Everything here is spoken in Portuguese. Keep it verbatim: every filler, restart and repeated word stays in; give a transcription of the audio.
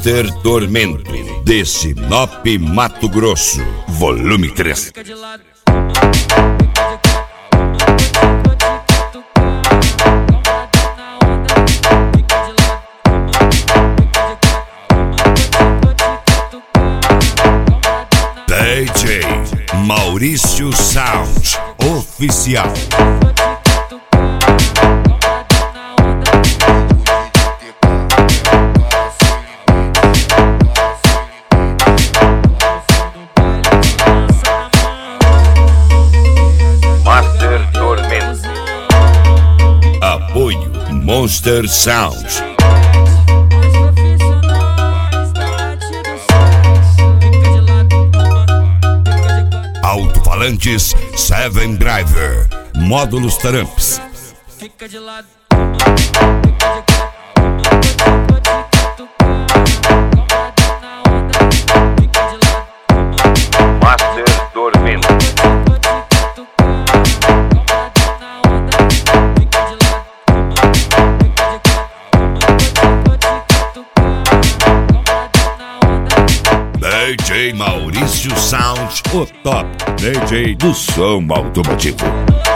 Master Tormento, de Sinop, Mato Grosso, volume três. D J Maurício Sound Oficial. Master Tormento. Apoio Monster Sound. Alto-falantes Seven Driver, módulos Taramps. Fica de lado. Master Tormento. D J Maurício Sound, o top D J do som automotivo.